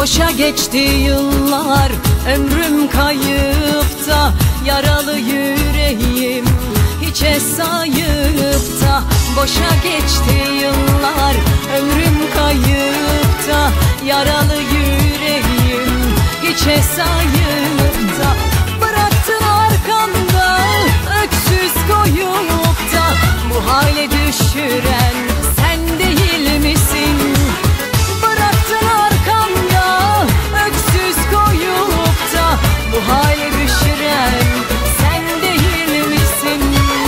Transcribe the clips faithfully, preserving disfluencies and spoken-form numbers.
Boşa geçti yıllar, ömrüm kayıp da yaralı yüreğim hiçe sayıp da. Boşa geçti yıllar, ömrüm kayıp da yaralı yüreğim hiçe sayıp da. Bıraktın arkamda öksüz koyup da bu hale düşüren sen değil misin? Bıraktın arkamda öksüz koyup da bu hale düşüren sen değil misin?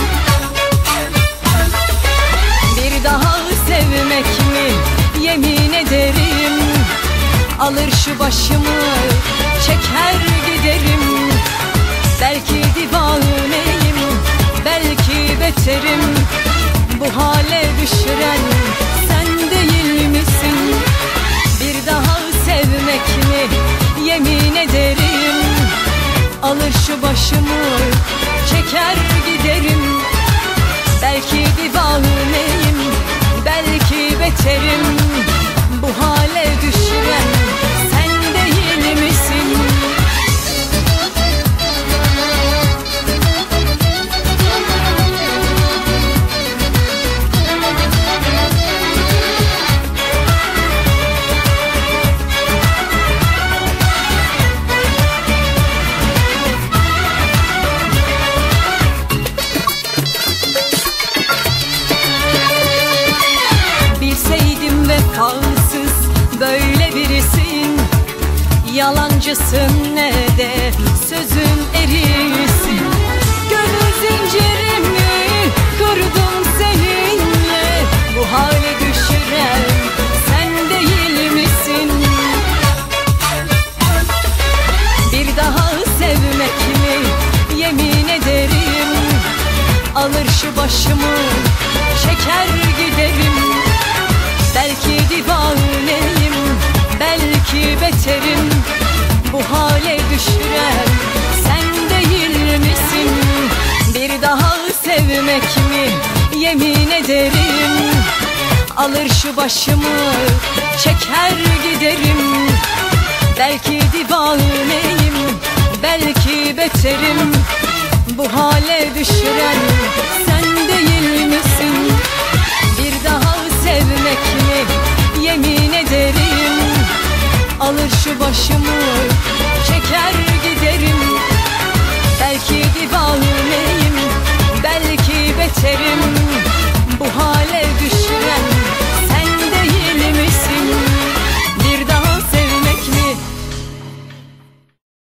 Bir daha sevmek mi yemin ederim, alır şu başımı çeker giderim. Belki divaneyim, belki beterim, bu hale düşüren sen değil misin? Bir daha sevmek mi yemin ederim, alır şu başımı çeker giderim. Belki divaneyim, belki beterim, bu hale düşüren sen değil misin? Vefasız böyle birisin, yalancısın ne de sözün erisin. Gönül zincirimi kırdım seninle, bu hale düşüren sen değil misin? Bir daha sevmek mi yemin ederim, alır şu başımı çeker giderim. Belki divaneyim, belki beterim, bu hale düşüren sen değil misin? Bir daha sevmek mi yemin ederim, alır şu başımı çeker giderim. Belki divaneyim, belki beterim, bu hale düşüren sen değil misin? Bir daha sevmek mi yemin ederim, alır şu başımı